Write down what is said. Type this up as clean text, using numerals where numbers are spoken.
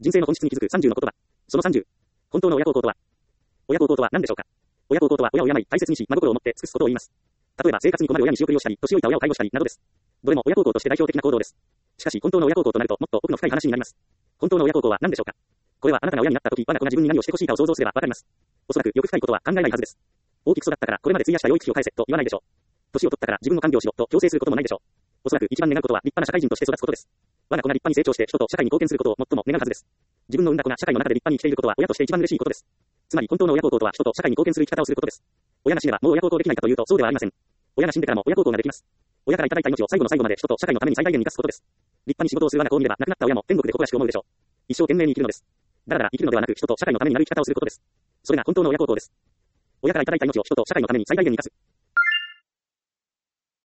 人生の本質に気づく30の言葉。その30。本当の親孝行とは。親孝行とは何でしょうか。親孝行とは親を敬い、大切にし、真心を持って尽くすことを言います。例えば生活に困る親に仕送りをしたり、年老いた親を介護したりなどです。どれも親孝行として代表的な行動です。しかし本当の親孝行となるともっと奥の深い話になります。本当の親孝行は何でしょうか。これはあなたが親になった時、我が子が自分に何をしてほしいかを想像すればわかります。おそらくよく深いことは考えないはずです。大きく育ったからこれまで費やした養育費を返せと言わないでしょう。年を取ったから自分の看病をしろと強制することもないでしょう。おそらく一番願うことは立派な社会人として育つことです。我が子が立派に成長して人と社会に貢献することを最も願うはずです。自分の産んだ子が社会の中で立派に生きていることは親として一番嬉しいことです。つまり本当の親孝行とは人と社会に貢献する生き方をすることです。親が死ねばもう親孝行できないかというとそうではありません。親が死んでからも親孝行ができます。親からいただいた命を最後の最後まで人と社会のために最大限に生かすことです。立派に仕事をする我が子を見れば亡くなった親も天国で誇らしく思うでしょう。一生懸命に生きるのです。だらだら生きるのではなく人と社会のためになる生き方をすることです。それが本当の親孝行です。親からいただいた命を人と社会のために最大限に生かす。